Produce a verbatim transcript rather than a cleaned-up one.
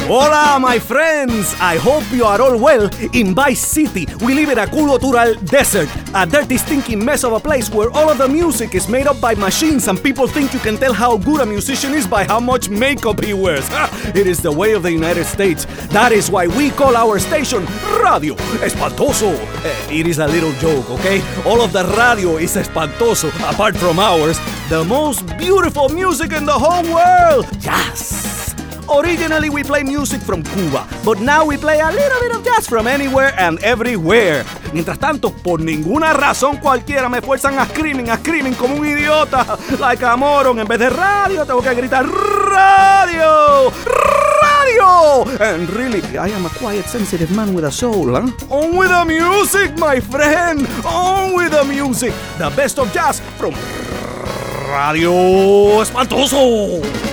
Hola, my friends! I hope you are all well. In Vice City, we live in a cultural desert, a dirty, stinking mess of a place where all of the music is made up by machines and people think you can tell how good a musician is by how much makeup he wears. It is the way of the United States. That is why we call our station Radio Espantoso. Uh, it is a little joke, okay? All of the radio is espantoso, apart from ours. The most beautiful music in the whole world. Yes! Originally, we play music from Cuba, but now we play a little bit of jazz from anywhere and everywhere. Mientras tanto, por ninguna razón cualquiera me fuerzan a screaming, a screaming como un idiota, like a moron. En vez de radio, tengo que gritar radio, radio. And really, I am a quiet, sensitive man with a soul, huh? On with the music, my friend. On with the music. The best of jazz from Radio Espantoso.